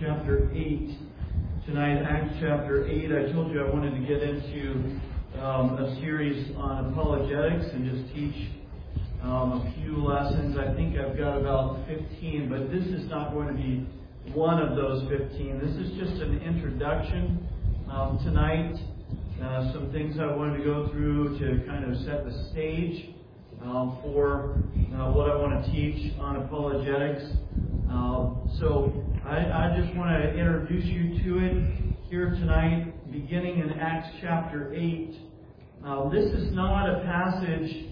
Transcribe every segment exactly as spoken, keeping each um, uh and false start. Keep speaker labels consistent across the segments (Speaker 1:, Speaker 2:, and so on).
Speaker 1: chapter eight. Tonight, Acts chapter eight. I told you I wanted to get into um, a series on apologetics and just teach um, a few lessons. I think I've got about fifteen, but this is not going to be one of those fifteen. This is just an introduction um, tonight. Uh, some things I wanted to go through to kind of set the stage um, for uh, what I want to teach on apologetics. Um, so I, I just want to introduce you to it here tonight, beginning in Acts chapter eight. Uh, this is not a passage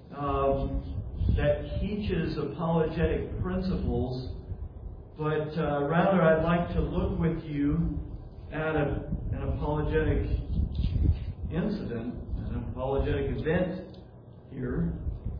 Speaker 1: um, that teaches apologetic principles, but uh, rather I'd like to look with you at a, an apologetic incident, an apologetic event here.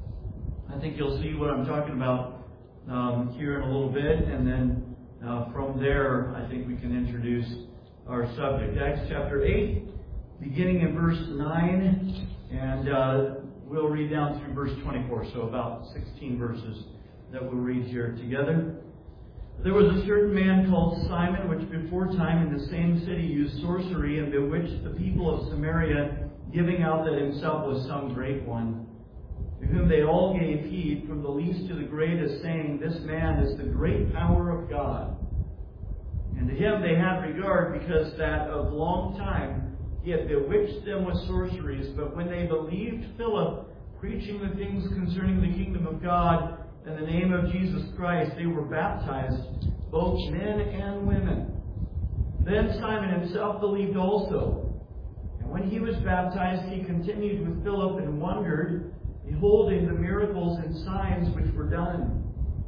Speaker 1: I think you'll see what I'm talking about um, here in a little bit, and then uh, from there I think we can introduce our subject. Acts chapter eight, beginning in verse nine, and uh, we'll read down through verse twenty-four, so about sixteen verses that we'll read here together. There was a certain man called Simon, which before time in the same city used sorcery and bewitched the people of Samaria, giving out that himself was some great one, to whom they all gave heed, from the least to the greatest, saying, This man is the great power of God. And to him they had regard, because that of long time he had bewitched them with sorceries. But when they believed Philip, preaching the things concerning the kingdom of God, in the name of Jesus Christ, they were baptized, both men and women. Then Simon himself believed also. And when he was baptized, he continued with Philip and wondered, beholding the miracles and signs which were done.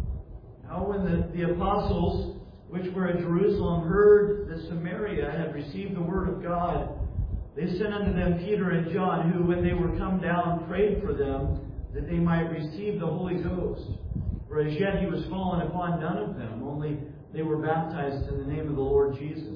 Speaker 1: Now when the, the apostles, which were at Jerusalem, heard that Samaria had received the word of God, they sent unto them Peter and John, who, when they were come down, prayed for them, that they might receive the Holy Ghost. For as yet he was fallen upon none of them, only they were baptized in the name of the Lord Jesus.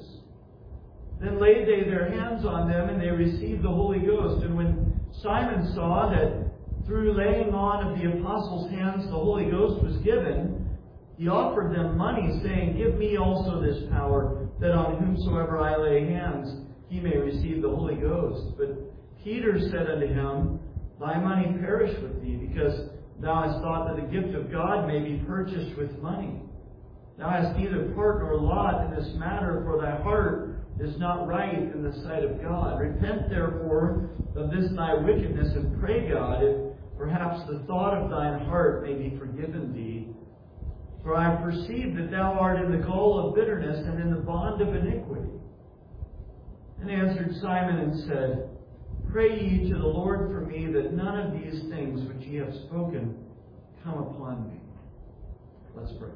Speaker 1: Then laid they their hands on them, and they received the Holy Ghost. And when Simon saw that through laying on of the apostles' hands the Holy Ghost was given, he offered them money, saying, Give me also this power, that on whomsoever I lay hands he may receive the Holy Ghost. But Peter said unto him, Thy money perish with thee, because thou hast thought that the gift of God may be purchased with money. Thou hast neither part nor lot in this matter, for thy heart is not right in the sight of God. Repent therefore of this thy wickedness, and pray God, if perhaps the thought of thine heart may be forgiven thee. For I perceive that thou art in the gall of bitterness, and in the bond of iniquity. And answered Simon and said, Pray ye to the Lord for me, that none of these things which ye have spoken come upon me. Let's pray.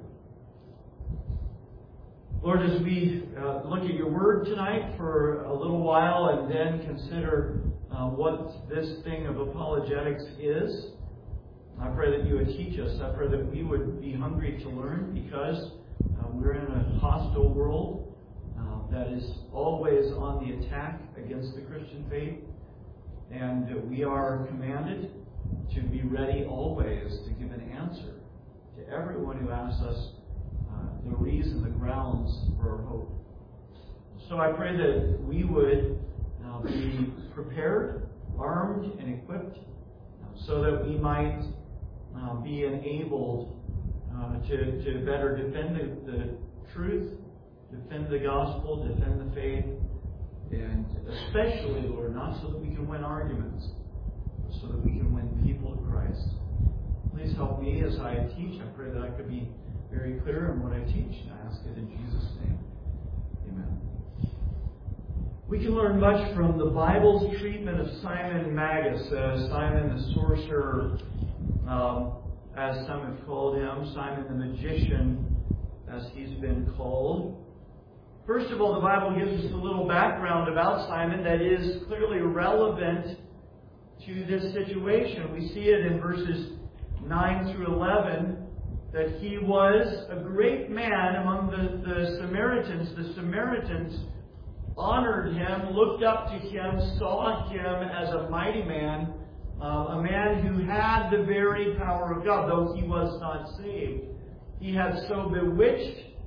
Speaker 1: Lord, as we uh, look at your word tonight for a little while and then consider uh, what this thing of apologetics is, I pray that you would teach us. I pray that we would be hungry to learn, because uh, we're in a hostile world uh, that is always on the attack against the Christian faith. And we are commanded to be ready always to give an answer to everyone who asks us uh, the reason, the grounds for our hope. So I pray that we would uh, be prepared, armed, and equipped uh, so that we might uh, be enabled uh, to, to better defend the, the truth, defend the gospel, defend the faith. And especially, Lord, not so that we can win arguments, but so that we can win people to Christ. Please help me as I teach. I pray that I could be very clear in what I teach. And I ask it in Jesus' name. Amen. We can learn much from the Bible's treatment of Simon Magus, uh, Simon the sorcerer, um, as some have called him, Simon the magician, as he's been called. First of all, the Bible gives us a little background about Simon that is clearly relevant to this situation. We see it in verses nine through eleven, that he was a great man among the, the Samaritans. The Samaritans honored him, looked up to him, saw him as a mighty man, uh, a man who had the very power of God, though he was not saved. He had so bewitched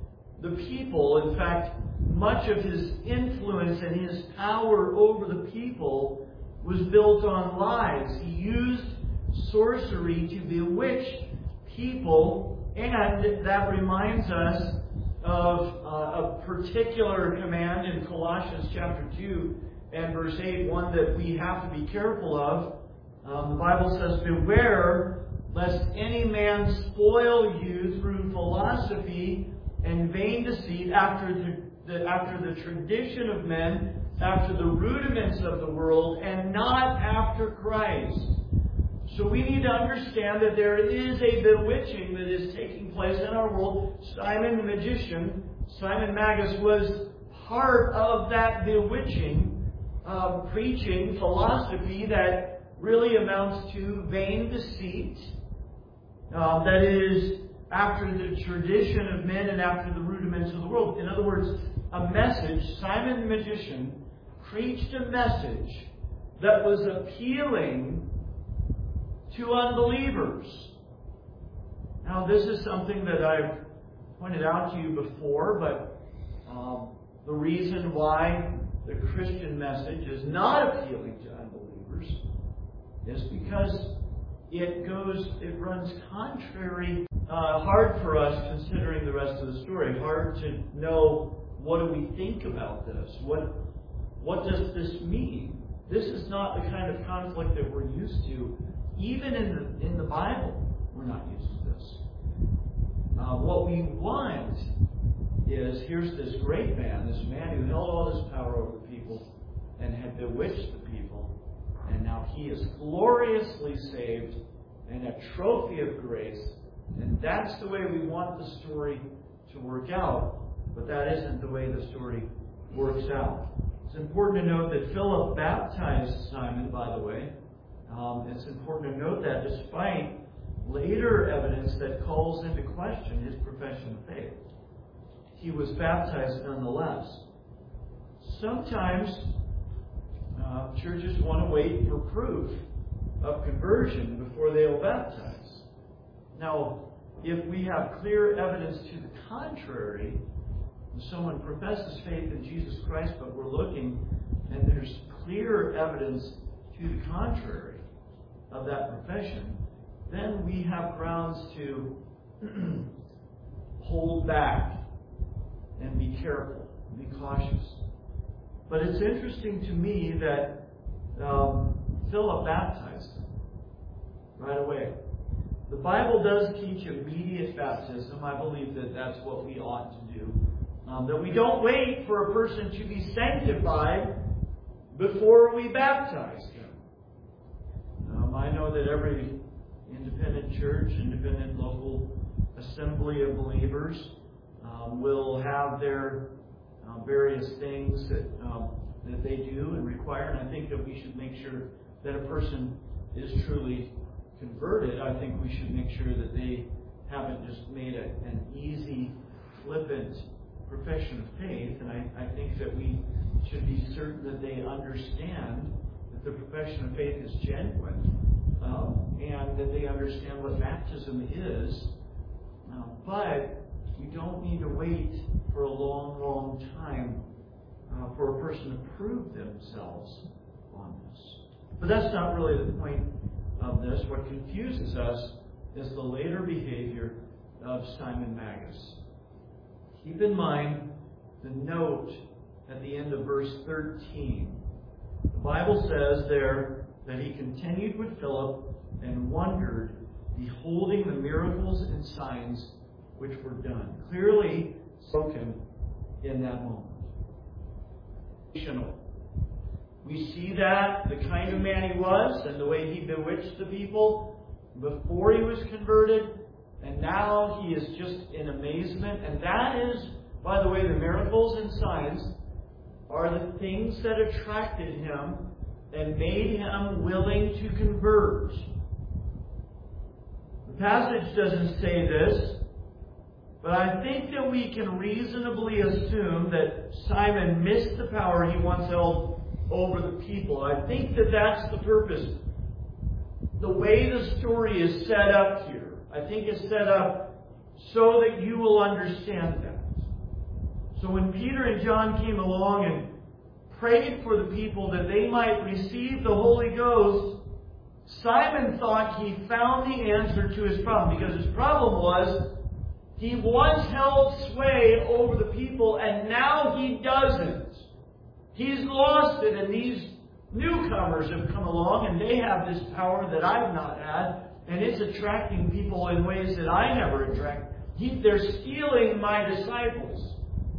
Speaker 1: the people. In fact, much of his influence and his power over the people was built on lies. He used sorcery to bewitch people, and that reminds us of uh, a particular command in Colossians chapter two and verse eight, one that we have to be careful of. Um, the Bible says, "Beware lest any man spoil you through philosophy and vain deceit after the, the, after the tradition of men, after the rudiments of the world, and not after Christ." So we need to understand that there is a bewitching that is taking place in our world. Simon the magician, Simon Magus, was part of that bewitching, uh, preaching philosophy that really amounts to vain deceit. Uh, that is, after the tradition of men and after the rudiments of the world. In other words, a message, Simon the magician preached a message that was appealing to unbelievers. Now, this is something that I've pointed out to you before, but um, the reason why the Christian message is not appealing to unbelievers is because it goes, it runs contrary, uh, hard for us considering the rest of the story, hard to know what do we think about this, what what does this mean? This is not the kind of conflict that we're used to. Even in the in the Bible, we're not used to this. Uh, what we want is, here's this great man, this man who held all this power over the people and had bewitched the people, and now he is gloriously saved and a trophy of grace. And that's the way we want the story to work out. But that isn't the way the story works out. It's important to note that Philip baptized Simon, by the way. Um, it's important to note that despite later evidence that calls into question his profession of faith, he was baptized nonetheless. Sometimes uh, churches want to wait for proof of conversion before they will baptize. Now, if we have clear evidence to the contrary, if someone professes faith in Jesus Christ, but we're looking and there's clear evidence to the contrary of that profession, then we have grounds to hold back and be careful, be cautious. But it's interesting to me that um, Philip baptized him right away. The Bible does teach immediate baptism. I believe that that's what we ought to do. Um, that we don't wait for a person to be sanctified before we baptize them. Um, I know that every independent church, independent local assembly of believers um, will have their uh, various things that um, that they do and require, and I think that we should make sure that a person is truly converted. I think we should make sure that they haven't just made a, an easy, flippant profession of faith, and I, I think that we should be certain that they understand that the profession of faith is genuine, um, and that they understand what baptism is. Uh, but we don't need to wait for a long, long time uh, for a person to prove themselves on this. But that's not really the point of this. What confuses us is the later behavior of Simon Magus. Keep in mind the note at the end of verse thirteen. The Bible says there that he continued with Philip and wondered, beholding the miracles and signs which were done. Clearly spoken in that moment. We see that, the kind of man he was, and the way he bewitched the people before he was converted, and now he is just in amazement. And that is, by the way, the miracles and signs are the things that attracted him and made him willing to convert. The passage doesn't say this, but I think that we can reasonably assume that Simon missed the power he once held over the people. I think that that's the purpose. The way the story is set up here, I think it's set up so that you will understand that. So when Peter and John came along and prayed for the people that they might receive the Holy Ghost, Simon thought he found the answer to his problem, because his problem was he once held sway over the people and now he doesn't. He's lost it, and these newcomers have come along and they have this power that I've not had, and it's attracting people in ways that I never attract. He, they're stealing my disciples.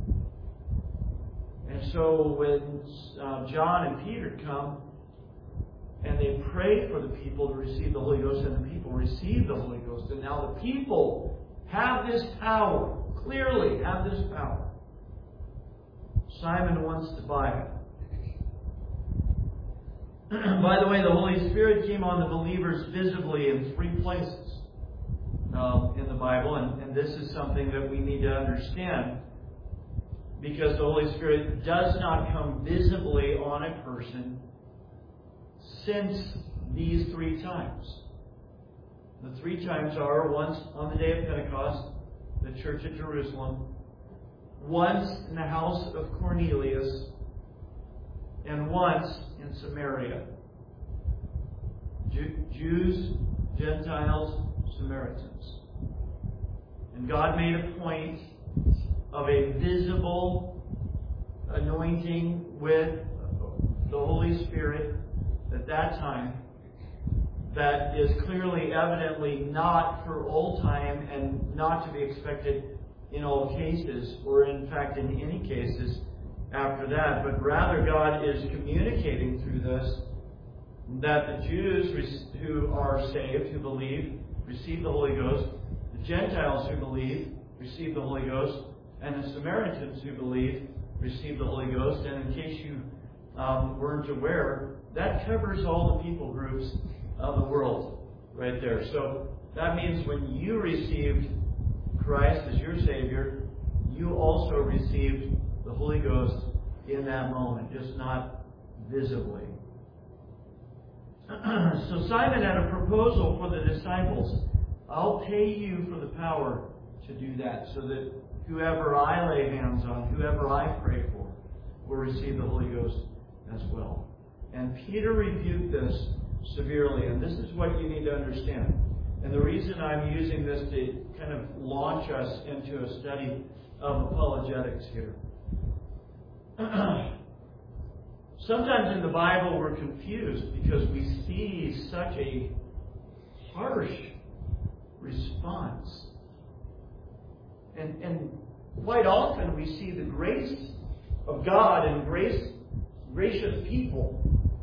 Speaker 1: And so when uh, John and Peter come and they pray for the people to receive the Holy Ghost, and the people receive the Holy Ghost, and now the people have this power, clearly have this power. Simon wants to buy it. By the way, the Holy Spirit came on the believers visibly in three places um, in the Bible, and, and this is something that we need to understand, because the Holy Spirit does not come visibly on a person since these three times. The three times are once on the day of Pentecost, the church at Jerusalem, once in the house of Cornelius, and once in Samaria. Jew- Jews, Gentiles, Samaritans. And God made a point of a visible anointing with the Holy Spirit at that time that is clearly, evidently not for all time and not to be expected in all cases, or in fact in any cases after that, but rather God is communicating through this that the Jews who are saved, who believe, receive the Holy Ghost, the Gentiles who believe, receive the Holy Ghost, and the Samaritans who believe, receive the Holy Ghost. And in case you um, weren't aware, that covers all the people groups of the world right there. So that means when you received Christ as your Savior, you also received the Holy Ghost in that moment, just not visibly. So Simon had a proposal for the disciples. I'll pay you for the power to do that, so that whoever I lay hands on, whoever I pray for, will receive the Holy Ghost as well. And Peter rebuked this severely, and this is what you need to understand. And the reason I'm using this to kind of launch us into a study of apologetics here. Sometimes in the Bible we're confused because we see such a harsh response. And, and quite often we see the grace of God and grace, gracious people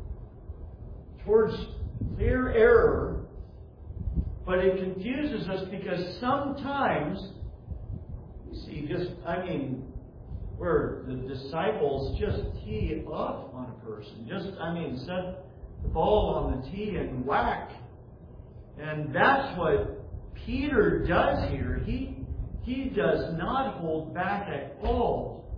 Speaker 1: towards clear error, but it confuses us because sometimes we see just, I mean, where the disciples just tee off on a person. Just, I mean, set the ball on the tee and whack. And that's what Peter does here. He, he does not hold back at all.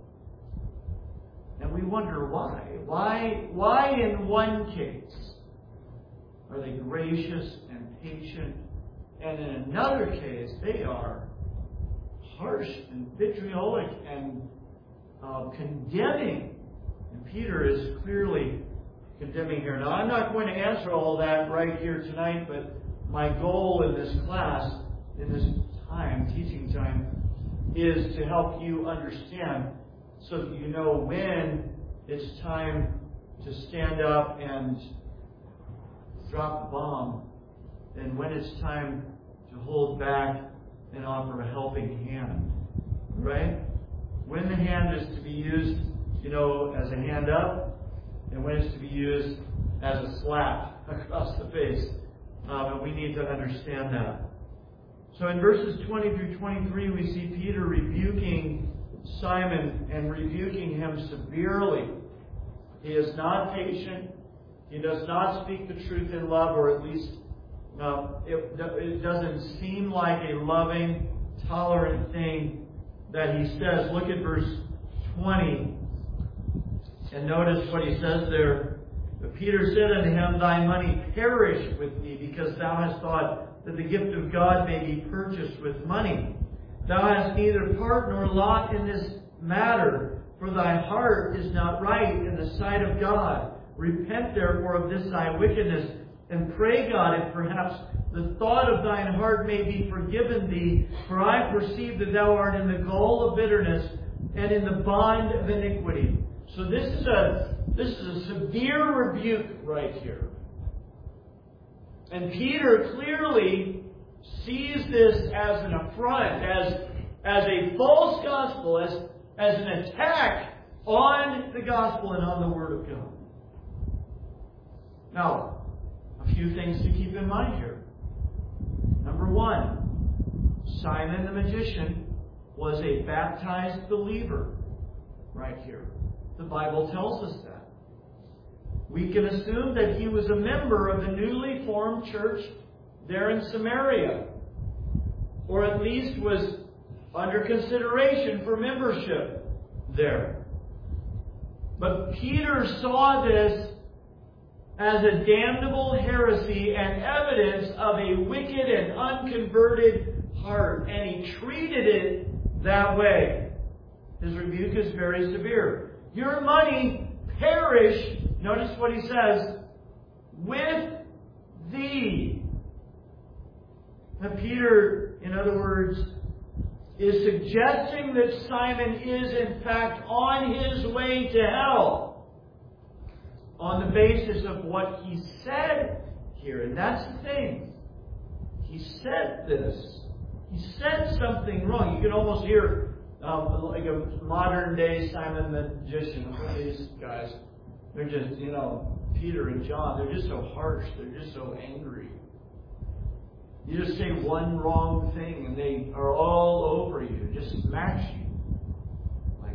Speaker 1: And we wonder why. Why, why in one case are they gracious and patient, and in another case they are harsh and vitriolic and uh, condemning? And Peter is clearly condemning here. Now, I'm not going to answer all that right here tonight, but my goal in this class, in this time, teaching time, is to help you understand so that you know when it's time to stand up and drop the bomb, and when it's time to hold back and offer a helping hand. Right? When the hand is to be used, you know, as a hand up, and when it's to be used as a slap across the face. Um, and we need to understand that. So in verses twenty through twenty-three, we see Peter rebuking Simon and rebuking him severely. He is not patient. He does not speak the truth in love, or at least uh, it, it doesn't seem like a loving, tolerant thing that he says. Look at verse twenty and notice what he says there. But Peter said unto him, Thy money perish with thee, because thou hast thought that the gift of God may be purchased with money. Thou hast neither part nor lot in this matter, for thy heart is not right in the sight of God. Repent therefore of this thy wickedness, and pray God, if perhaps the thought of thine heart may be forgiven thee, for I perceive that thou art in the gall of bitterness and in the bond of iniquity. So this is a this is a severe rebuke right here. And Peter clearly sees this as an affront, as, as a false gospel, as, as an attack on the gospel and on the Word of God. Now, a few things to keep in mind here. Number one, Simon the magician was a baptized believer right here. The Bible tells us that. We can assume that he was a member of the newly formed church there in Samaria, or at least was under consideration for membership there. But Peter saw this as a damnable heresy and evidence of a wicked and unconverted heart, and he treated it that way. His rebuke is very severe. Your money perish, notice what he says, with thee. Now Peter, in other words, is suggesting that Simon is in fact on his way to hell on the basis of what he said here. And that's the thing. He said this. He said something wrong. You can almost hear um, like a modern day Simon the magician. These guys, they're just, you know, Peter and John, they're just so harsh. They're just so angry. You just say one wrong thing and they are all over you. Just smash you like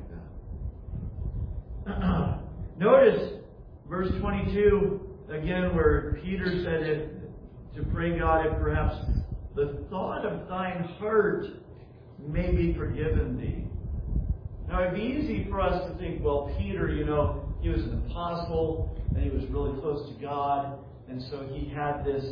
Speaker 1: that. Notice verse twenty-two, again, where Peter said it, to pray God if perhaps the thought of thine heart may be forgiven thee. Now, it'd be easy for us to think, well, Peter, you know, he was an apostle and he was really close to God, and so he had this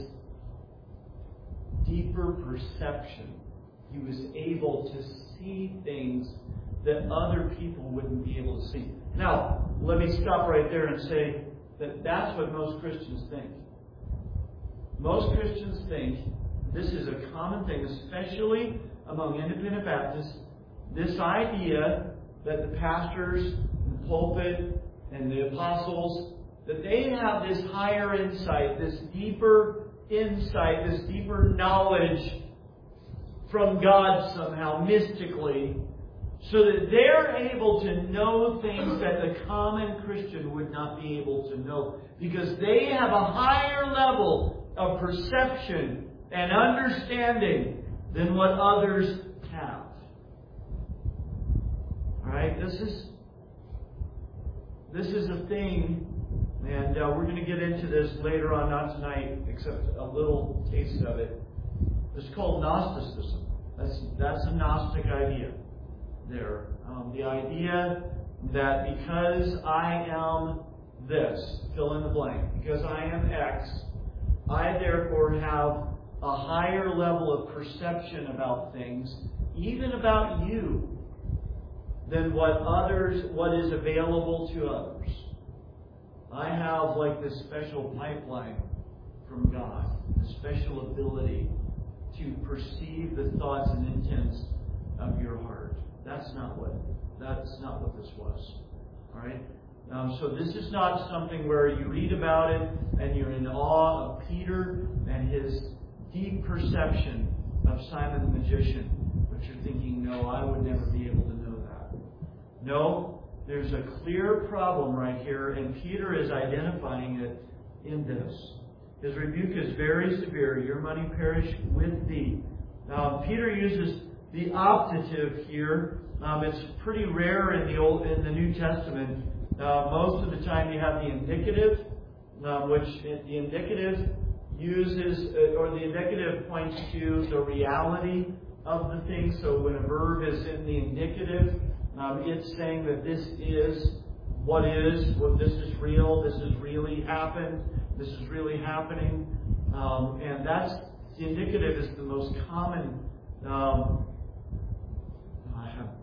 Speaker 1: deeper perception. He was able to see things that other people wouldn't be able to see. Now, let me stop right there and say that that's what most Christians think. Most Christians think this is a common thing, especially among independent Baptists, this idea that the pastors, the pulpit, and the apostles, that they have this higher insight, this deeper insight, this deeper knowledge from God somehow, mystically, so that they're able to know things that the common Christian would not be able to know, because they have a higher level of perception and understanding than what others have. Alright, this is this is a thing, and uh, we're going to get into this later on, not tonight, except a little taste of it. It's called Gnosticism. That's that's a Gnostic idea there. Um, the idea that because I am this, fill in the blank, because I am X, I therefore have a higher level of perception about things, even about you, than what others, what is available to others. I have like this special pipeline from God, a special ability to perceive the thoughts and intents of your heart. That's not what that's not what this was. All right. Um, so this is not something where you read about it and you're in awe of Peter and his deep perception of Simon the magician, but you're thinking, no, I would never be able to know that. No, there's a clear problem right here, and Peter is identifying it in this. His rebuke is very severe. Your money perish with thee. Um, Peter uses the optative here. Um, it's pretty rare in the Old, in the New Testament. Uh, most of the time you have the indicative, uh, which the indicative uses, uh, or the indicative points to the reality of the thing. So when a verb is in the indicative, um, it's saying that this is what is, what this is real, this has really happened, this is really happening. Um, and that's, the indicative is the most common um,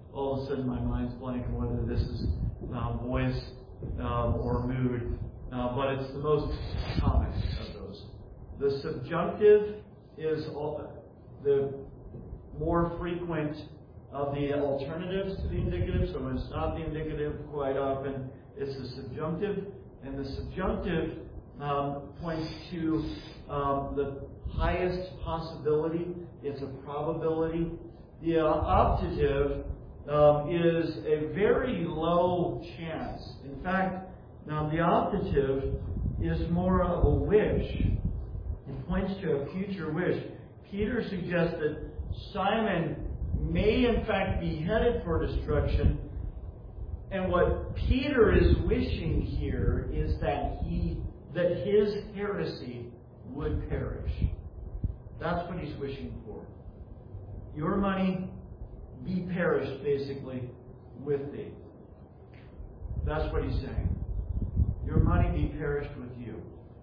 Speaker 1: all of a sudden my mind's blank on whether this is um, voice um, or mood, uh, but it's the most common of those. The subjunctive is all, the more frequent of the alternatives to the indicative. So when it's not the indicative, quite often it's the subjunctive. And the subjunctive um, points to um, the highest possibility. It's a probability. The uh, optative um, is a very low chance. In fact, now the optative is more of a wish. It points to a future wish. Peter suggests that Simon may in fact be headed for destruction. And what Peter is wishing here is that he that his heresy would perish. That's what he's wishing for. Your money be perished, basically, with thee. That's what he's saying. Your money be perished with you.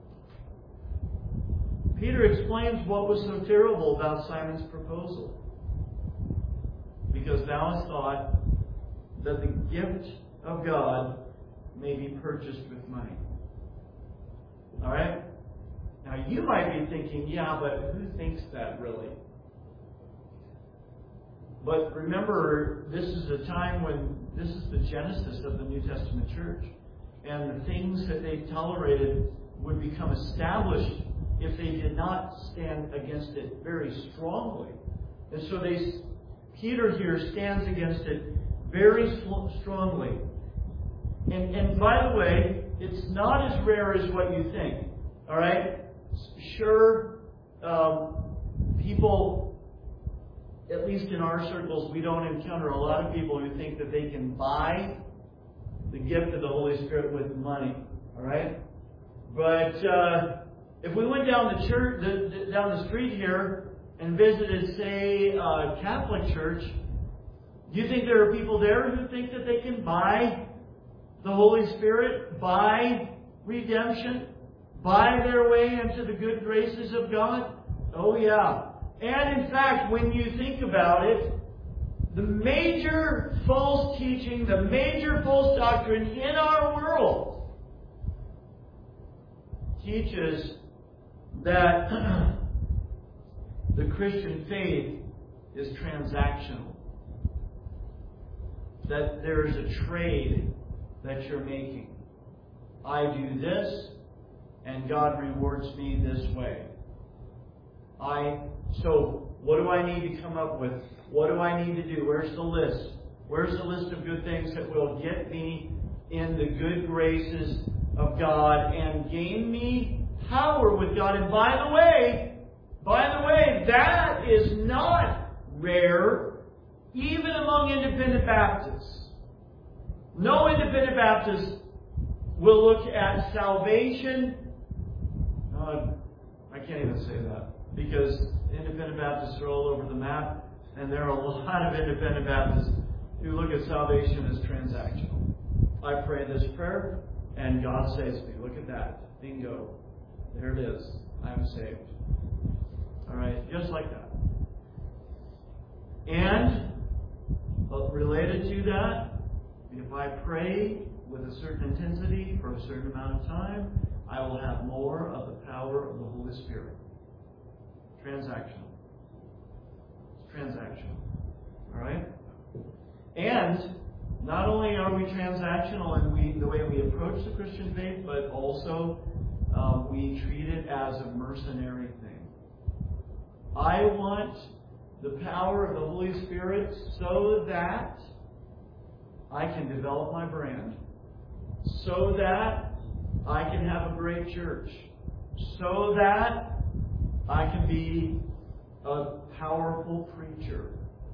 Speaker 1: Peter explains what was so terrible about Simon's proposal. Because thou hast thought that the gift of God may be purchased with money. Alright? Now you might be thinking, yeah, but who thinks that really? But remember, this is a time when this is the genesis of the New Testament church. And the things that they tolerated would become established if they did not stand against it very strongly. And so they, Peter here stands against it very strongly. And, and by the way, it's not as rare as what you think. All right? Sure, um, people, at least in our circles, we don't encounter a lot of people who think that they can buy the gift of the Holy Spirit with money. All right? But uh, if we went down the church, the, the, down the street here and visited, say, a Catholic church, do you think there are people there who think that they can buy the Holy Spirit, buy redemption, buy their way into the good graces of God? Oh, yeah. And in fact, when you think about it, the major false teaching, the major false doctrine in our world teaches that the Christian faith is transactional. That there is a trade that you're making. I do this, and God rewards me this way. I so what do I need to come up with? What do I need to do? Where's the list? Where's the list of good things that will get me in the good graces of God and gain me power with God? And by the way, by the way, that is not rare even among independent Baptists. No independent Baptist will look at salvation. Uh, I can't even say that because independent Baptists are all over the map, and there are a lot of independent Baptists who look at salvation as transactional. I pray this prayer, and God saves me. Look at that. Bingo. There it is. I'm saved. All right, just like that. And uh, related to that, if I pray with a certain intensity for a certain amount of time, I will have more of the power of the Holy Spirit. Transactional. It's transactional. All right? And not only are we transactional in we, the way we approach the Christian faith, but also um, we treat it as a mercenary thing. I want the power of the Holy Spirit so that I can develop my brand, so that I can have a great church, so that I can be a powerful preacher.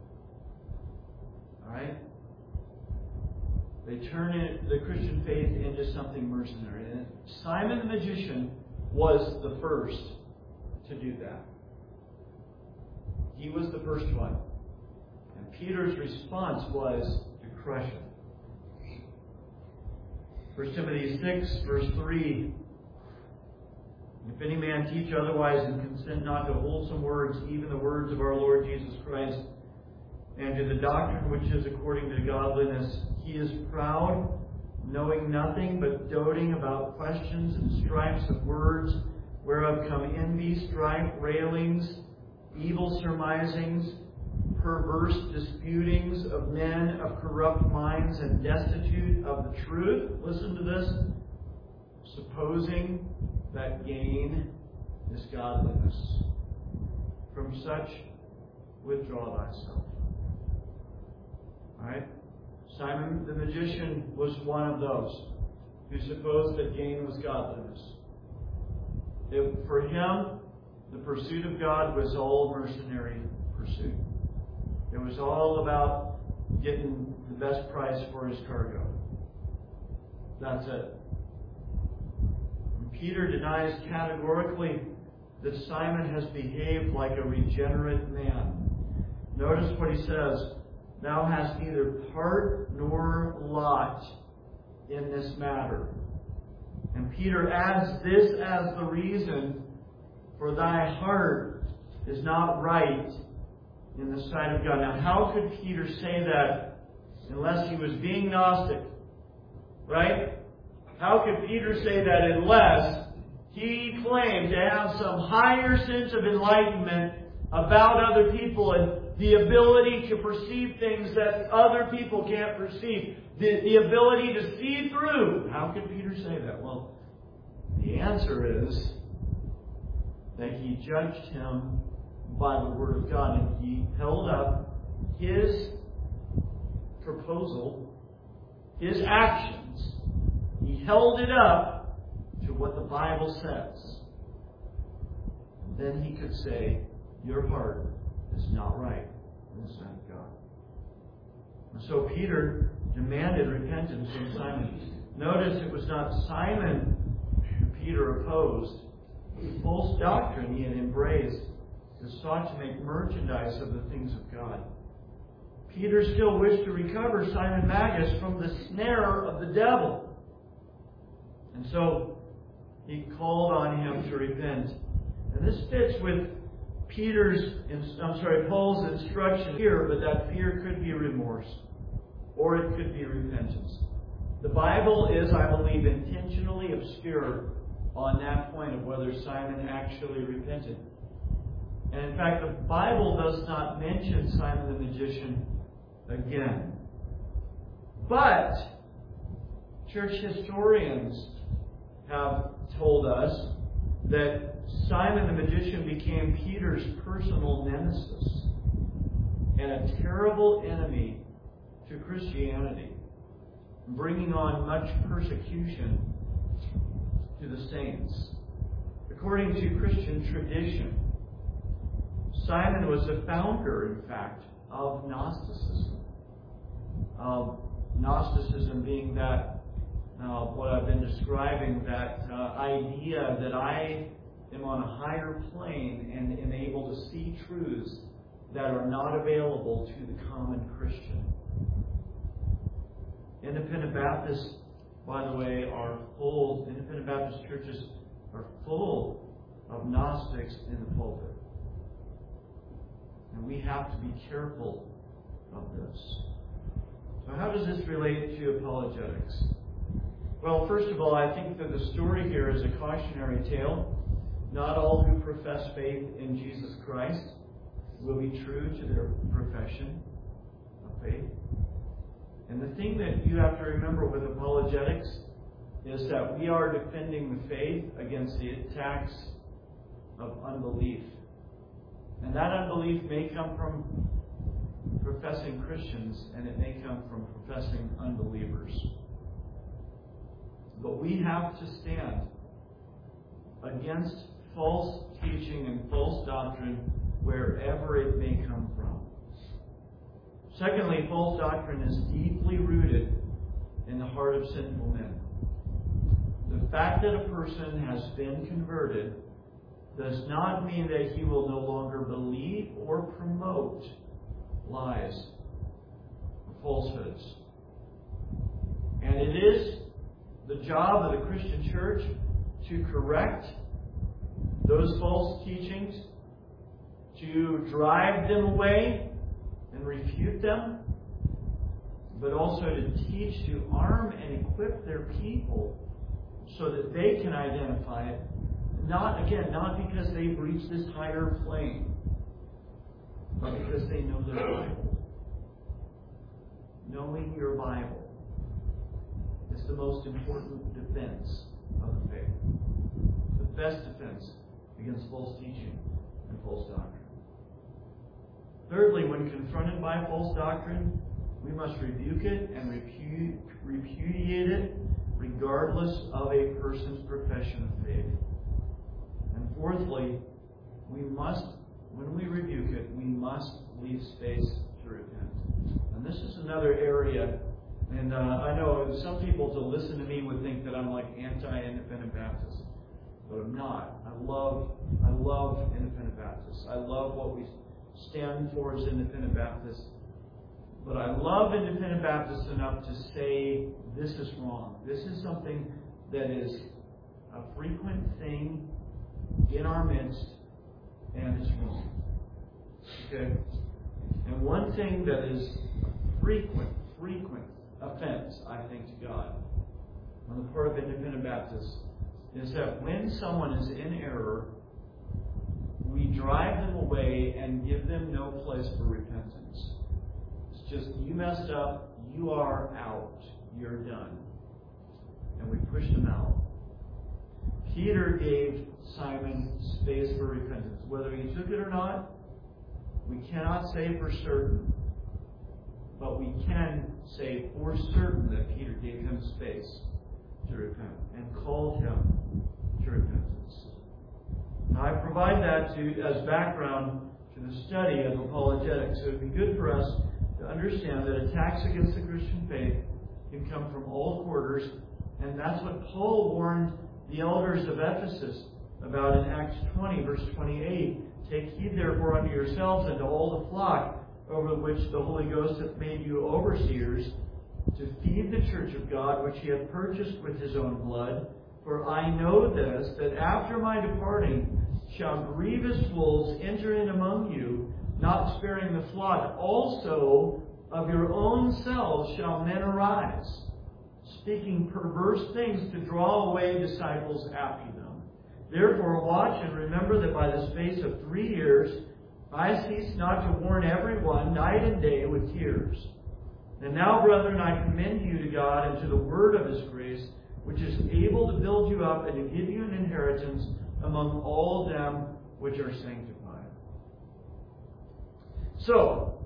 Speaker 1: All right? They turn it, the Christian faith into something mercenary. And Simon the magician was the first to do that. He was the first one. And Peter's response was to crush him. First Timothy six, verse three. If any man teach otherwise and consent not to wholesome words, even the words of our Lord Jesus Christ, and to the doctrine which is according to godliness. He is proud, knowing nothing, but doting about questions and strifes of words, whereof come envy, strife, railings, evil surmisings, perverse disputings of men of corrupt minds and destitute of the truth. Listen to this. Supposing that gain is godliness. From such withdraw thyself. Alright? Simon the magician was one of those who supposed that gain was godliness. It, for him, the pursuit of God was all mercenary pursuit. It was all about getting the best price for his cargo. That's it. And Peter denies categorically that Simon has behaved like a regenerate man. Notice what he says. Thou hast neither part nor lot in this matter. And Peter adds this as the reason, for thy heart is not right in the sight of God. Now, how could Peter say that unless he was being Gnostic? Right? How could Peter say that unless he claimed to have some higher sense of enlightenment about other people and the ability to perceive things that other people can't perceive? The, the ability to see through. How could Peter say that? Well, the answer is that he judged him by the Word of God, and he held up his proposal, his actions. He held it up to what the Bible says. And then he could say, your heart is not right in the sight of God. And so Peter demanded repentance from Simon. Notice it was not Simon who Peter opposed. The false doctrine he had embraced that sought to make merchandise of the things of God. Peter still wished to recover Simon Magus from the snare of the devil. And so he called on him to repent. And this fits with Peter's, I'm sorry, Paul's instruction here, but that fear could be remorse, or it could be repentance. The Bible is, I believe, intentionally obscure on that point of whether Simon actually repented. And in fact, the Bible does not mention Simon the magician again. But church historians have told us that Simon the magician became Peter's personal nemesis and a terrible enemy to Christianity, bringing on much persecution to the saints. According to Christian tradition, Simon was the founder, in fact, of Gnosticism. Um, Gnosticism being that, uh, what I've been describing, that uh, idea that I am on a higher plane and am able to see truths that are not available to the common Christian. Independent Baptists, by the way, are full, Independent Baptist churches are full of Gnostics in the pulpit. And we have to be careful of this. So how does this relate to apologetics? Well, first of all, I think that the story here is a cautionary tale. Not all who profess faith in Jesus Christ will be true to their profession of faith. And the thing that you have to remember with apologetics is that we are defending the faith against the attacks of unbelief. And that unbelief may come from professing Christians, and it may come from professing unbelievers. But we have to stand against false teaching and false doctrine wherever it may come from. Secondly, false doctrine is deeply rooted in the heart of sinful men. The fact that a person has been converted does not mean that he will no longer believe or promote lies or falsehoods. And it is the job of the Christian church to correct those false teachings, to drive them away, and and refute them, but also to teach, to arm and equip their people so that they can identify it. Not, again, not because they've reached this higher plane, but because they know their Bible. Knowing your Bible is the most important defense of the faith. The best defense against false teaching and false doctrine. Thirdly, when confronted by false doctrine, we must rebuke it and repu- repudiate it regardless of a person's profession of faith. And fourthly, we must, when we rebuke it, we must leave space to repent. And this is another area, and uh, I know some people to listen to me would think that I'm like anti-independent Baptist, but I'm not. I love, I love independent Baptists. I love what we stand for as independent Baptists. But I love independent Baptists enough to say this is wrong. This is something that is a frequent thing in our midst, and it's wrong. Okay? And one thing that is frequent, frequent offense, I think, to God on the part of independent Baptists is that when someone is in error, we drive them away and give them no place for repentance. It's just, you messed up, you are out, you're done. And we push them out. Peter gave Simon space for repentance. Whether he took it or not, we cannot say for certain. But we can say for certain that Peter gave him space to repent and called him to repentance. Now, I provide that to as background to the study of apologetics. So it would be good for us to understand that attacks against the Christian faith can come from all quarters, and that's what Paul warned the elders of Ephesus about in Acts twenty, verse twenty-eight. Take heed therefore unto yourselves and to all the flock over which the Holy Ghost hath made you overseers, to feed the church of God, which he hath purchased with his own blood. For I know this, that after my departing shall grievous wolves enter in among you, not sparing the flock. Also of your own selves shall men arise, speaking perverse things to draw away disciples after them. Therefore watch and remember that by the space of three years I cease not to warn everyone night and day with tears. And now, brethren, I commend you to God and to the word of his grace, which is able to build you up and to give you an inheritance among all them which are sanctified. So,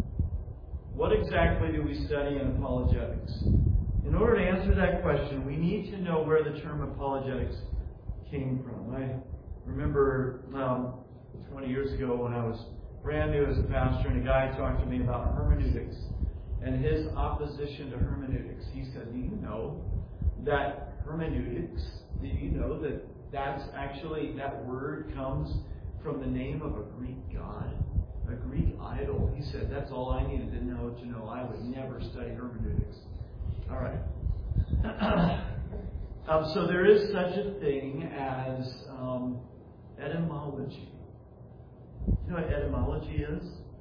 Speaker 1: what exactly do we study in apologetics? In order to answer that question, we need to know where the term apologetics came from. I remember um, twenty years ago when I was brand new as a pastor, and a guy talked to me about hermeneutics and his opposition to hermeneutics. He said, do you know that hermeneutics, do you know that that's actually, that word comes from the name of a Greek god, a Greek idol? He said, that's all I needed to know to know I would never study hermeneutics. All right. um, so there is such a thing as um, etymology. You know what etymology is?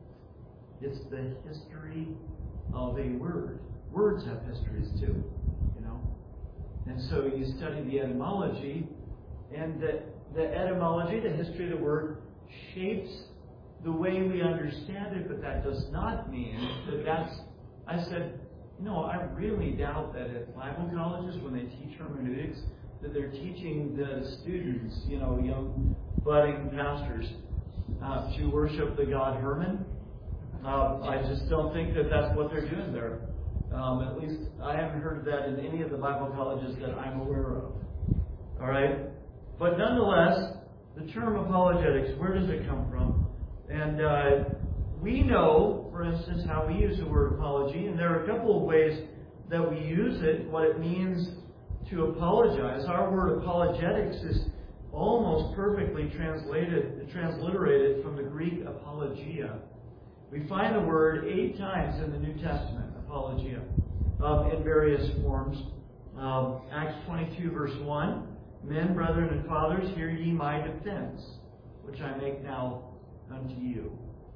Speaker 1: It's the history of a word. Words have histories too, you know. And so you study the etymology, and the, the etymology, the history of the word, shapes the way we understand it, but that does not mean that that's... I said, you know, I really doubt that at Bible colleges, when they teach hermeneutics, that they're teaching the students, you know, young budding pastors, uh, to worship the god Herman. Uh, I just don't think that that's what they're doing there. Um, at least I haven't heard of that in any of the Bible colleges that I'm aware of. All right? But nonetheless, the term apologetics, where does it come from? And uh, we know, for instance, how we use the word apology, and there are a couple of ways that we use it, what it means to apologize. Our word apologetics is almost perfectly translated, transliterated from the Greek apologia. We find the word eight times in the New Testament, apologia, um, in various forms. Um, Acts twenty-two, verse one, men, brethren, and fathers, hear ye my defense, which I make now unto you.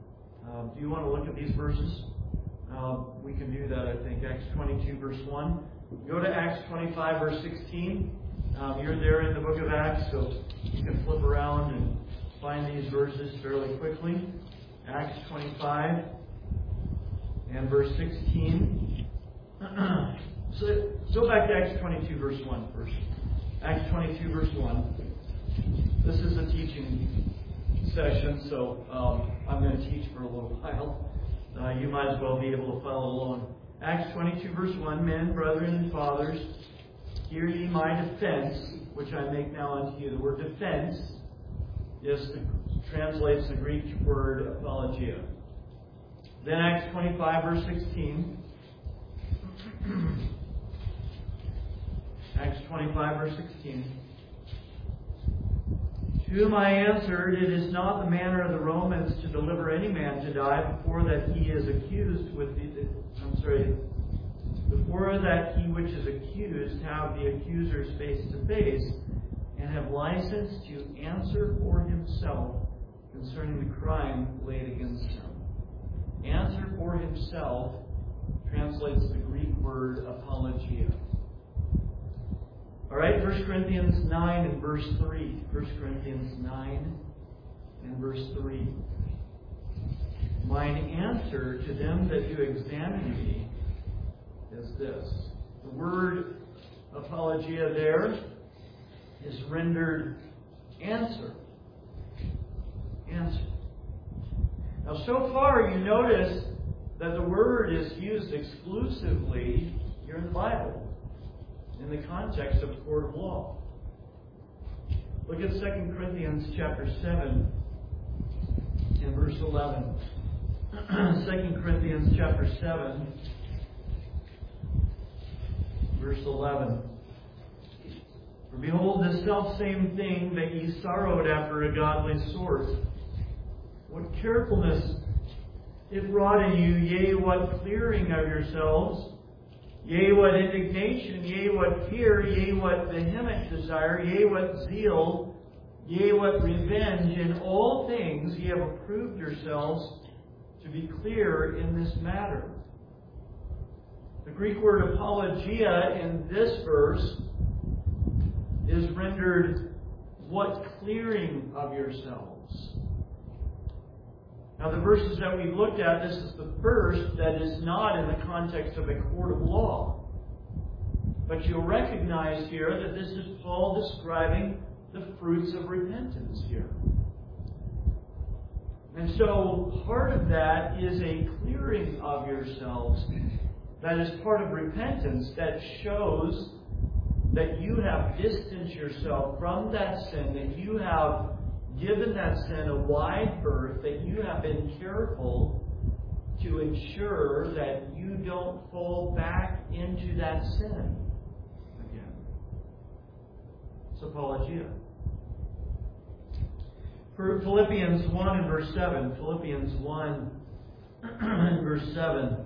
Speaker 1: Um, do you want to look at these verses? Uh, we can do that, I think. Acts twenty-two, verse one. Go to Acts twenty-five, verse sixteen. Um, you're there in the book of Acts, so you can flip around and find these verses fairly quickly. Acts twenty-five and verse sixteen. So go back to Acts twenty-two, verse one first. Acts twenty-two, verse one. This is a teaching session, so um, I'm going to teach for a little while. Uh, you might as well be able to follow along. Acts twenty-two, verse one. Men, brethren, and fathers, hear ye my defense, which I make now unto you. The word defense is the, translates the Greek word apologia. Then Acts twenty-five, verse sixteen. Acts twenty-five, verse sixteen. To whom I answered, it is not the manner of the Romans to deliver any man to die before that he is accused with the, I'm sorry, before that he which is accused have the accusers face to face, and have license to answer for himself concerning the crime laid against him. Answer for himself translates the Greek word apologia. All right, First Corinthians nine and verse three. First Corinthians nine and verse three. Mine answer to them that do examine me is this. The word apologia there is rendered answer. Answer. Now, so far you notice that the word is used exclusively here in the Bible in the context of a court of law. Look at Second Corinthians chapter seven and verse eleven. Second Corinthians chapter seven, verse eleven. For behold, this selfsame thing that ye sorrowed after a godly sort, what carefulness it wrought in you, yea, what clearing of yourselves, yea, what indignation, yea, what fear, yea, what vehement desire, yea, what zeal, yea, what revenge. In all things ye have approved yourselves to be clear in this matter. The Greek word apologia in this verse is rendered, what clearing of yourselves. Now, the verses that we've looked at, this is the first that is not in the context of a court of law. But you'll recognize here that this is Paul describing the fruits of repentance here. And so part of that is a clearing of yourselves. That is part of repentance that shows that you have distanced yourself from that sin, that you have given that sin a wide berth, that you have been careful to ensure that you don't fall back into that sin again. It's apologia. For Philippians one and verse seven, Philippians one and verse seven.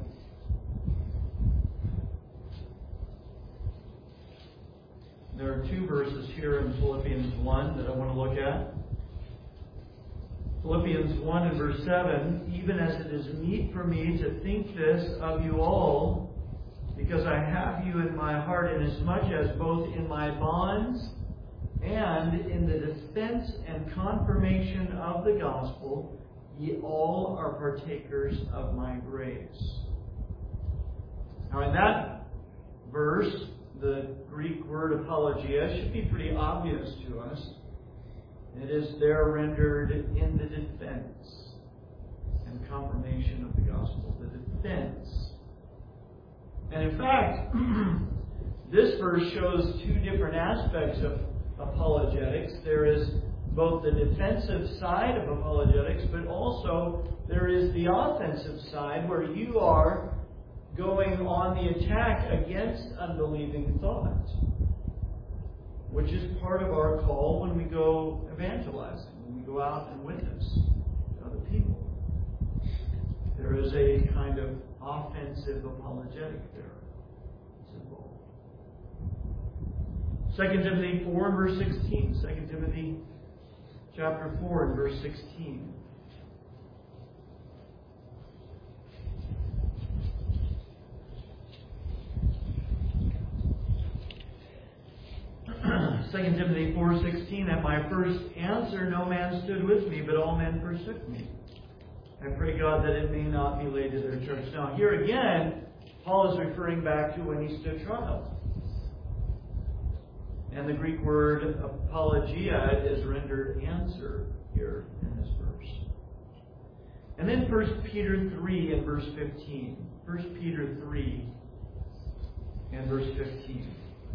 Speaker 1: There are two verses here in Philippians one that I want to look at. Philippians one and verse seven, even as it is meet for me to think this of you all, because I have you in my heart, inasmuch as both in my bonds and in the defense and confirmation of the gospel, ye all are partakers of my grace. Now in that verse, the Greek word apologia should be pretty obvious to us. It is there rendered in the defense and confirmation of the gospel. The defense. And in fact, this verse shows two different aspects of apologetics. There is both the defensive side of apologetics, but also there is the offensive side where you are going on the attack against unbelieving thought, which is part of our call when we go evangelizing, when we go out and witness to other people. There is a kind of offensive apologetic there. It's involved. Second Timothy four and verse sixteen. Second Timothy chapter four and verse sixteen. Second Timothy four sixteen, at my first answer no man stood with me, but all men forsook me. I pray God that it may not be laid to their charge. Now here again, Paul is referring back to when he stood trial. And the Greek word apologia is rendered answer here in this verse. And then First Peter three and verse fifteen. First Peter three and verse fifteen.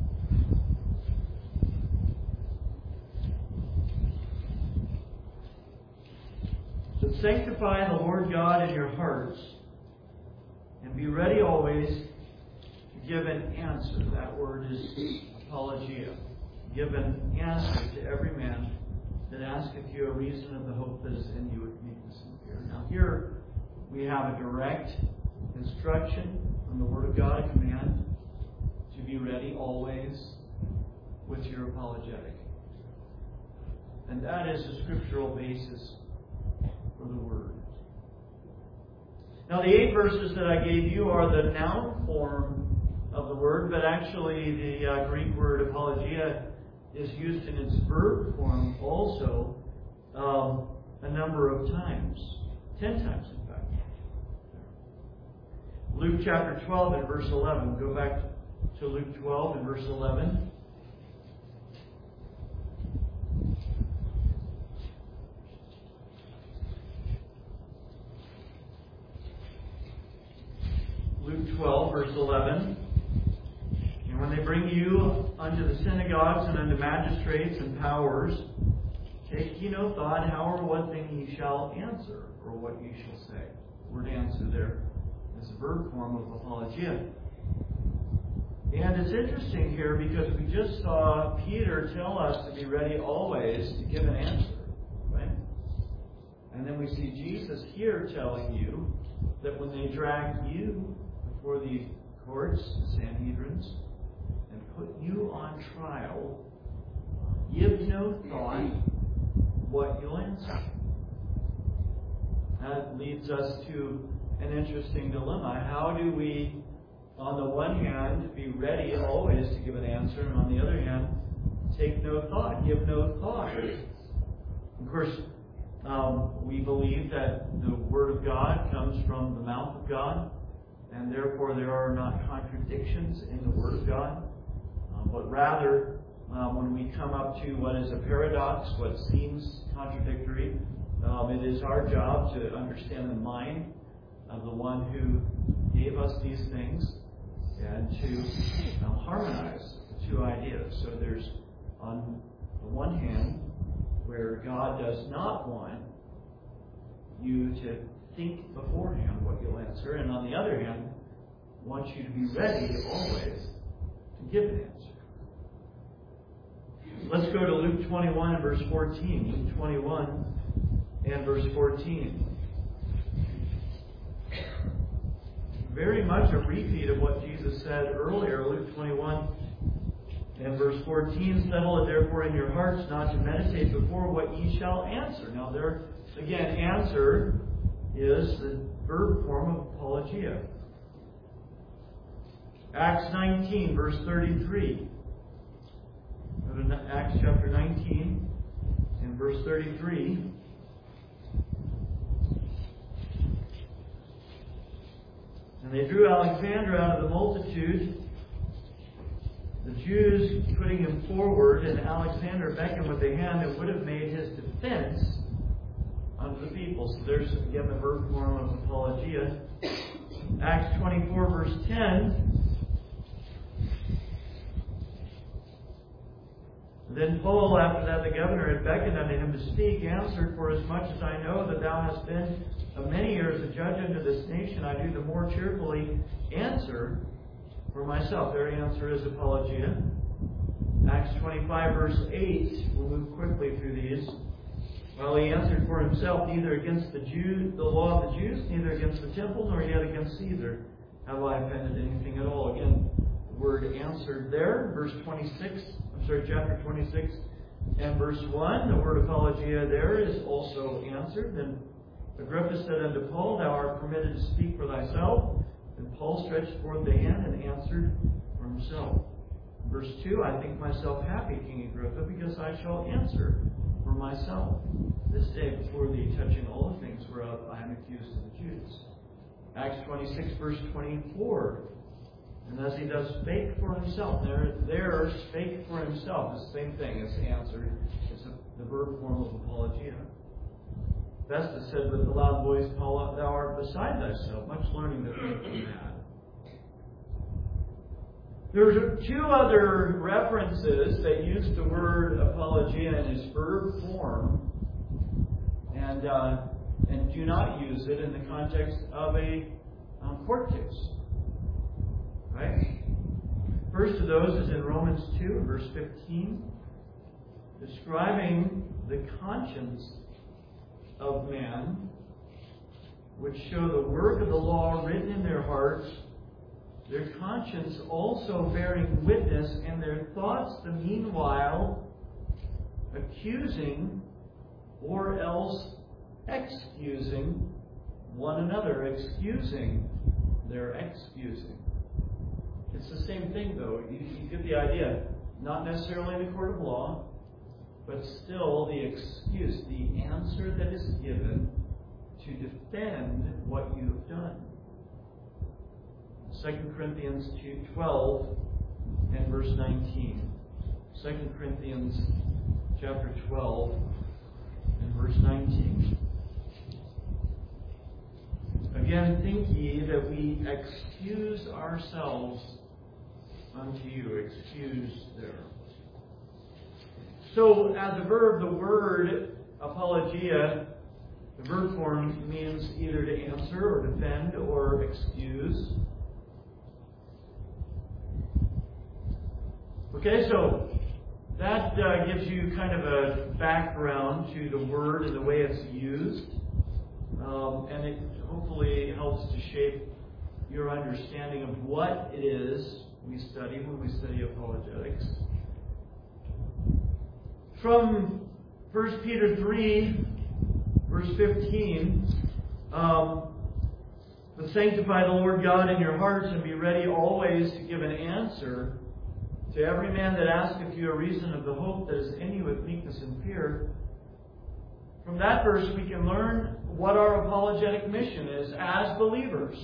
Speaker 1: But sanctify the Lord God in your hearts, and be ready always to give an answer. That word is apologia. Give an answer to every man that asketh you a reason of the hope that is in you with meekness and fear. Now here we have a direct instruction from the Word of God, a command to be ready always with your apologetic. And that is the scriptural basis for the Word. Now the eight verses that I gave you are the noun form of the word, but actually the uh, Greek word apologia is used in its verb form also um, a number of times. Ten times, in fact. Luke chapter twelve and verse eleven. Go back to Luke twelve and verse eleven. Luke twelve, verse eleven. And when they bring you unto the synagogues and unto magistrates and powers, take ye no thought how or what thing ye shall answer, or what ye shall say. The word answer there is a verb form of apologia. And it's interesting here because we just saw Peter tell us to be ready always to give an answer. Right? And then we see Jesus here telling you that when they drag you before the courts, the Sanhedrins, and put you on trial, give no thought what you'll answer. That leads us to an interesting dilemma. How do we, on the one hand, be ready always to give an answer, and on the other hand, take no thought, give no thought? Of course, um, we believe that the Word of God comes from the mouth of God, and therefore there are not contradictions in the Word of God, uh, but rather um, when we come up to what is a paradox, what seems contradictory, um, it is our job to understand the mind of the one who gave us these things and to uh, harmonize the two ideas. So there's, on the one hand, where God does not want you to think beforehand what you'll answer, and on the other hand, wants you to be ready always to give an answer. Let's go to Luke twenty-one and verse fourteen. Luke twenty-one and verse fourteen. Very much a repeat of what Jesus said earlier. Luke twenty-one and verse fourteen. Settle it therefore in your hearts not to meditate before what ye shall answer. Now there, again, answer is the verb form of apologia. Acts nineteen, verse thirty-three. Go to Acts chapter nineteen and verse thirty-three. And they drew Alexander out of the multitude, the Jews putting him forward, and Alexander beckoned with a hand and would have made his defense unto the people. So there's again the verb form of apologia. Acts twenty-four, verse ten. Then Paul, after that the governor had beckoned unto him to speak, answered, For as much as I know that thou hast been of many years a judge unto this nation, I do the more cheerfully answer for myself. Their answer is apologia. Acts twenty-five, verse eight. We'll move quickly through these. Well, he answered for himself, neither against the Jew, the law of the Jews, neither against the temple, nor yet against Caesar have I offended anything at all. Again, the word answered there, verse twenty-six. I'm sorry, chapter twenty-six and verse one. The word apologia there is also answered. Then Agrippa said unto Paul, Thou art permitted to speak for thyself. And Paul stretched forth the hand and answered for himself. Verse Verse two, I think myself happy, King Agrippa, because I shall answer for myself this day before thee, touching all the things whereof I am accused of the Jews. Acts twenty-six, verse twenty-four. And as he does spake for himself, there, there spake for himself, the same thing as answered. It's a, the verb form of apologia. Festus said with a loud voice, Paul, thou art beside thyself, much learning that maketh thee mad. There's two other references that use the word apologia in its verb form, and uh, and do not use it in the context of a um, court case. Right? First of those is in Romans two, verse fifteen, describing the conscience of man, which show the work of the law written in their hearts, their conscience also bearing witness, and their thoughts the meanwhile accusing or else excusing one another, excusing their excusing. It's the same thing, though. You, you get the idea. Not necessarily in the court of law, but still the excuse, the answer that is given to defend what you have done. Second Corinthians two twelve and verse nineteen. Second Corinthians chapter twelve and verse nineteen. Again, think ye that we excuse ourselves unto you. Excuse there. So, as a verb, the word apologia, the verb form means either to answer or defend or excuse. Okay, so that uh, gives you kind of a background to the word and the way it's used. Um, and it hopefully helps to shape your understanding of what it is we study when we study apologetics. From First Peter three, verse fifteen, um, but sanctify the Lord God in your hearts, and be ready always to give an answer to every man that asketh you a reason of the hope that is in you with meekness and fear. From that verse we can learn what our apologetic mission is as believers.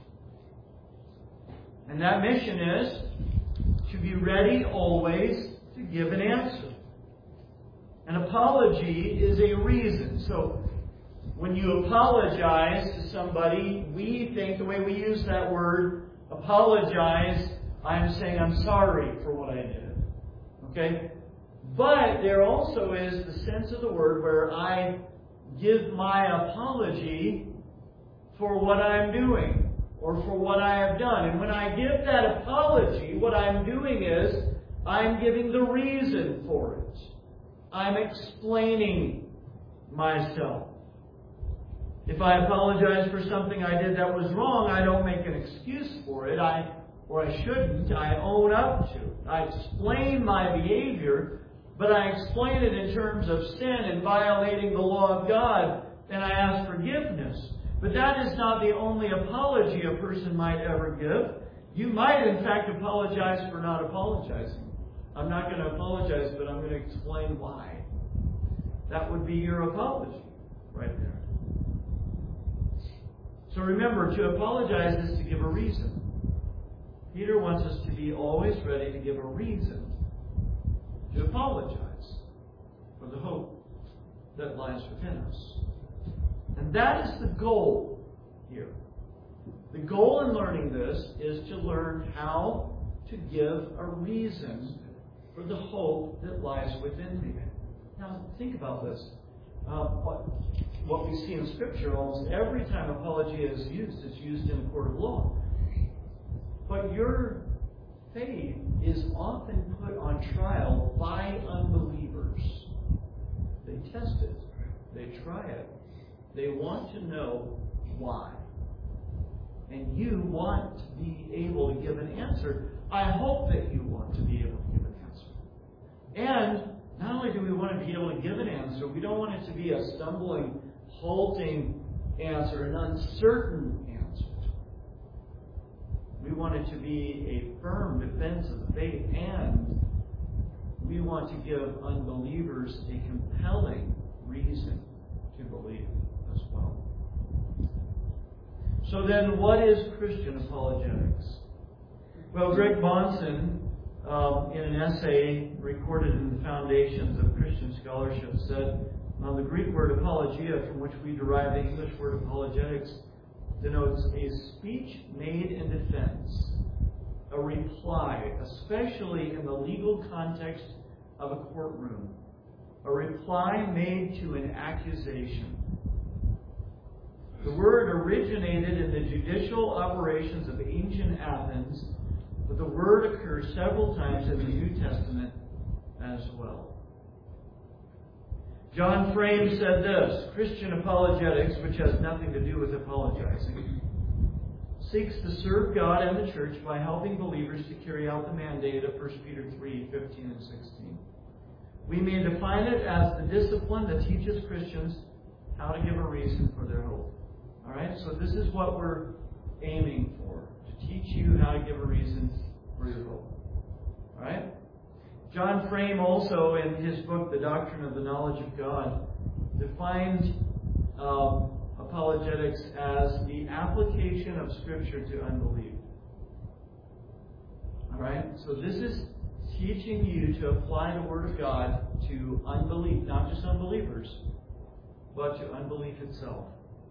Speaker 1: And that mission is to be ready always to give an answer. An apology is a reason. So when you apologize to somebody, we think the way we use that word, apologize, I'm saying I'm sorry for what I did. Okay? But there also is the sense of the word where I give my apology for what I'm doing or for what I have done. And when I give that apology, what I'm doing is I'm giving the reason for it. I'm explaining myself. If I apologize for something I did that was wrong, I don't make an excuse for it. I or I shouldn't. I own up to it. I explain my behavior, but I explain it in terms of sin and violating the law of God, and I ask forgiveness. But that is not the only apology a person might ever give. You might, in fact, apologize for not apologizing. I'm not going to apologize, but I'm going to explain why. That would be your apology right there. So remember, to apologize is to give a reason. Peter wants us to be always ready to give a reason to apologize for the hope that lies within us. And that is the goal here. The goal in learning this is to learn how to give a reason for the hope that lies within me. Now, think about this. Uh, what, what we see in Scripture, almost every time apologia is used, it's used in a court of law. But your faith is often put on trial by unbelievers. They test it. They try it. They want to know why. And you want to be able to give an answer. I hope that you want to be able to give an answer. And not only do we want to be able to give an answer, we don't want it to be a stumbling, halting answer, an uncertain answer. We want it to be a firm defense of the faith and want to give unbelievers a compelling reason to believe as well. So then, what is Christian apologetics? Well, Greg Bahnsen, um, in an essay recorded in the Foundations of Christian Scholarship, said, uh, the Greek word apologia, from which we derive the English word apologetics, denotes a speech made in defense, a reply, especially in the legal context of a courtroom, a reply made to an accusation. The word originated in the judicial operations of ancient Athens, but the word occurs several times in the New Testament as well. John Frame said this: Christian apologetics, which has nothing to do with apologizing, seeks to serve God and the church by helping believers to carry out the mandate of First Peter three, fifteen and sixteen. We may define it as the discipline that teaches Christians how to give a reason for their hope. All right? So this is what we're aiming for, to teach you how to give a reason for your hope. All right? John Frame also, in his book, The Doctrine of the Knowledge of God, defined um, apologetics as the application of Scripture to unbelief. All right? So this is teaching you to apply the Word of God to unbelief, not just unbelievers, but to unbelief itself.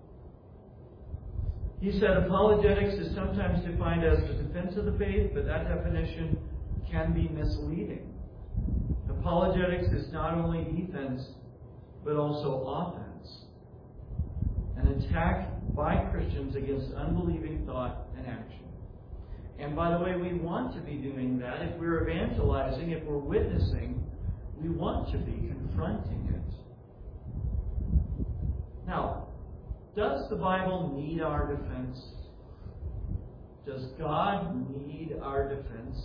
Speaker 1: He said apologetics is sometimes defined as the defense of the faith, but that definition can be misleading. Apologetics is not only defense, but also offense. An attack by Christians against unbelieving thought and action. And by the way, we want to be doing that. If we're evangelizing, if we're witnessing, we want to be confronting it. Now, does the Bible need our defense? Does God need our defense?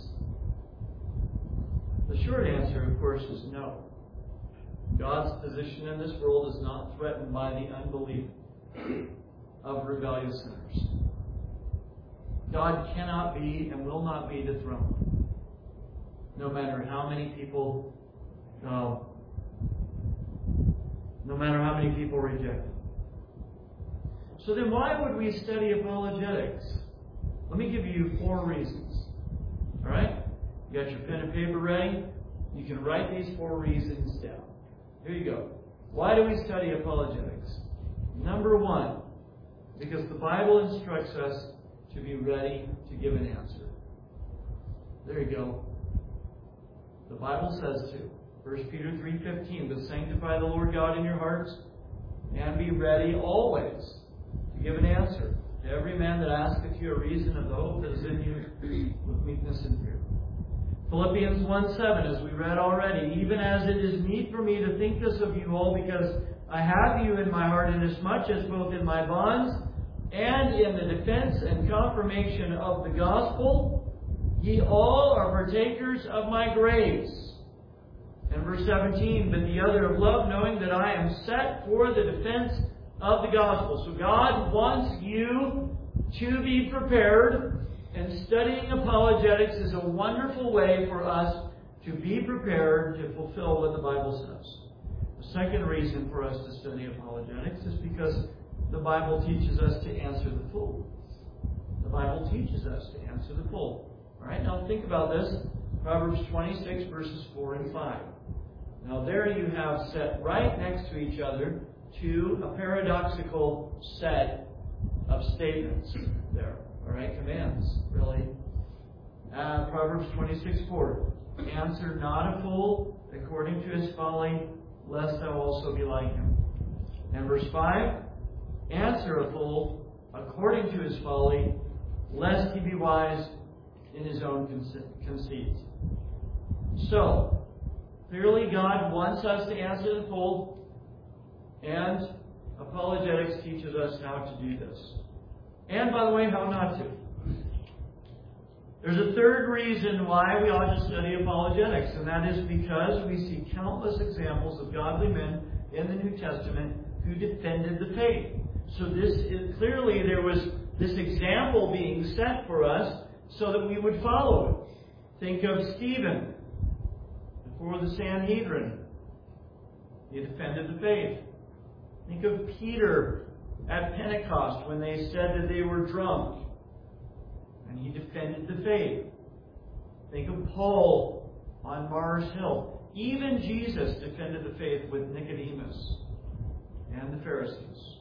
Speaker 1: The short answer, of course, is no. God's position in this world is not threatened by the unbelief of rebellious sinners. God cannot be and will not be dethroned, no matter how many people, uh, no matter how many people reject Him. So then, why would we study apologetics? Let me give you four reasons. All right? You got your pen and paper ready? You can write these four reasons down. Here you go. Why do we study apologetics? Number one, because the Bible instructs us to be ready to give an answer. There you go. The Bible says to. First Peter three fifteen, but sanctify the Lord God in your hearts, and be ready always to give an answer to every man that asketh you a reason of the hope that is in you with meekness and fear. Philippians one seven, as we read already, even as it is meet for me to think this of you all, because I have you in my heart, inasmuch as both in my bonds and in the defense and confirmation of the gospel, ye all are partakers of my grace. And verse seventeen, but the other of love, knowing that I am set for the defense of the gospel. So God wants you to be prepared, and studying apologetics is a wonderful way for us to be prepared to fulfill what the Bible says. The second reason for us to study apologetics is because the Bible teaches us to answer the fool. The Bible teaches us to answer the fool. All right, now think about this. Proverbs twenty-six, verses four and five. Now there you have set right next to each other two, a paradoxical set of statements there. All right, commands, really. Uh, Proverbs twenty-six, four. Answer not a fool according to his folly, lest thou also be like him. And verse five. Answer a fool according to his folly, lest he be wise in his own conceit. So, clearly God wants us to answer the fool, and apologetics teaches us how to do this. And, by the way, how not to. There's a third reason why we ought to study apologetics, and that is because we see countless examples of godly men in the New Testament who defended the faith. So this is, clearly there was this example being set for us so that we would follow it. Think of Stephen, before the Sanhedrin. He defended the faith. Think of Peter at Pentecost when they said that they were drunk, and he defended the faith. Think of Paul on Mars Hill. Even Jesus defended the faith with Nicodemus and the Pharisees.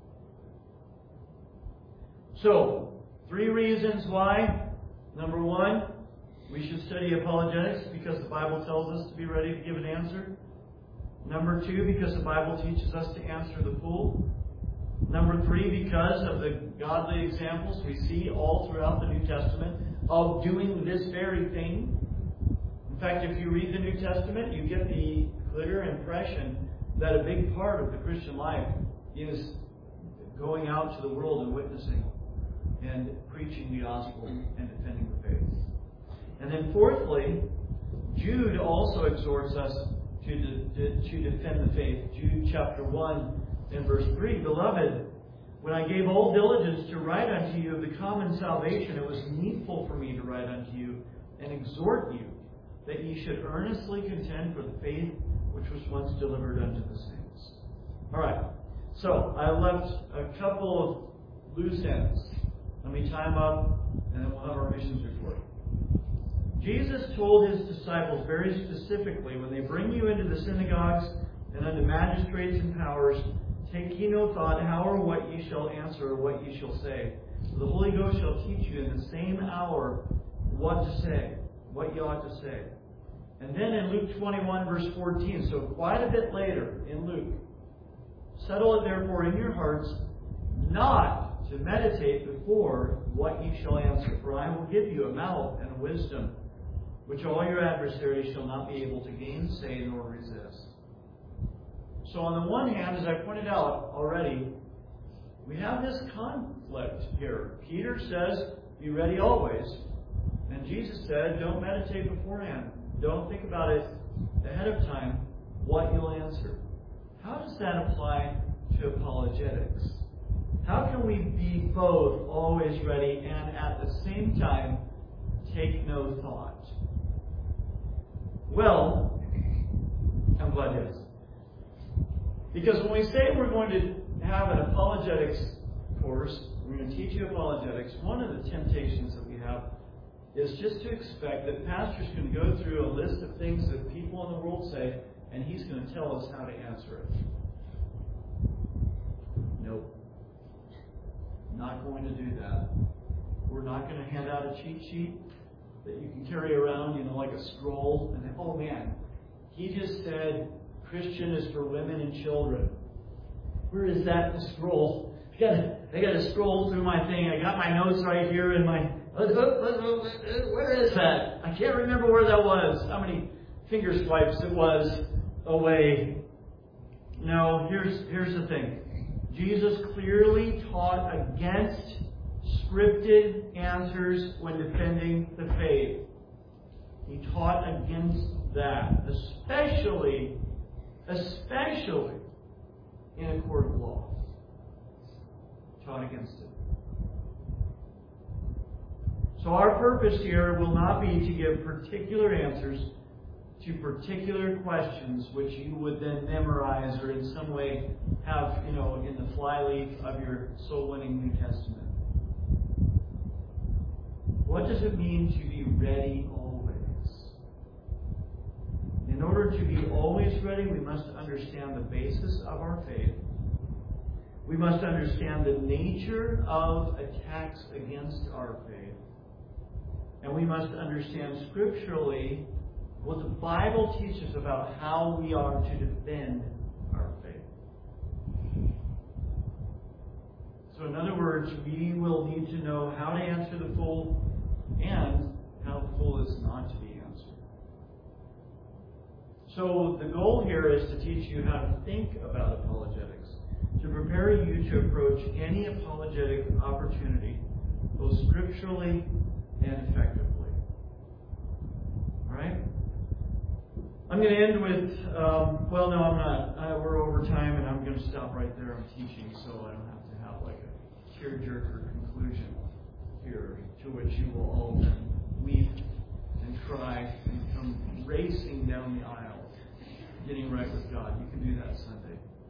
Speaker 1: So, three reasons why. Number one, we should study apologetics because the Bible tells us to be ready to give an answer. Number two, because the Bible teaches us to answer the fool. Number three, because of the godly examples we see all throughout the New Testament of doing this very thing. In fact, if you read the New Testament, you get the clear impression that a big part of the Christian life is going out to the world and witnessing and preaching the gospel and defending the faith. And then fourthly, Jude also exhorts us to, de- to defend the faith. Jude chapter one and verse three, Beloved, when I gave all diligence to write unto you of the common salvation, it was needful for me to write unto you and exhort you that ye should earnestly contend for the faith which was once delivered unto the saints. All right, so I left a couple of loose ends. Let me tie them up, and then we'll have our missions report. Jesus told his disciples very specifically, when they bring you into the synagogues and unto magistrates and powers, take ye no thought how or what ye shall answer or what ye shall say. For the Holy Ghost shall teach you in the same hour what to say, what ye ought to say. And then in Luke twenty-one, verse fourteen, so quite a bit later in Luke, settle it therefore in your hearts not to meditate before what ye shall answer. For I will give you a mouth and a wisdom, which all your adversaries shall not be able to gainsay nor resist. So on the one hand, as I pointed out already, we have this conflict here. Peter says, be ready always. And Jesus said, don't meditate beforehand. Don't think about it ahead of time, what you'll answer. How does that apply to apologetics? How can we be both always ready and at the same time take no thought? Well, I'm glad you asked. Because when we say we're going to have an apologetics course, we're going to teach you apologetics, one of the temptations that we have is just to expect that pastor's going to go through a list of things that people in the world say, and he's going to tell us how to answer it. Nope. Not going to do that. We're not going to hand out a cheat sheet that you can carry around, you know, like a scroll, and then, oh man, he just said Christian is for women and children. Where is that in the scroll? I got to, I got to scroll through my thing. I got my notes right here in my. Where is that? I can't remember where that was. How many finger swipes it was away. No, here's here's the thing. Jesus clearly taught against scripted answers when defending the faith. He taught against that, especially, especially in a court of law. Taught against it. So our purpose here will not be to give particular answers to particular questions which you would then memorize or in some way have, you know, in the flyleaf of your soul-winning New Testament. What does it mean to be ready always? In order to be always ready, we must understand the basis of our faith. We must understand the nature of attacks against our faith. And we must understand scripturally what the Bible teaches about how we are to defend our faith. So in other words, we will need to know how to answer the fool and how the fool is not to be answered. So the goal here is to teach you how to think about apologetics, to prepare you to approach any apologetic opportunity, both scripturally and effectively. All right? I'm going to end with, um, well, no, I'm not. Uh, we're over time, and I'm going to stop right there. I'm teaching, so I don't have to have like a tearjerker conclusion here to which you will all then weep and cry and come racing down the aisle, getting right with God. You can do that Sunday.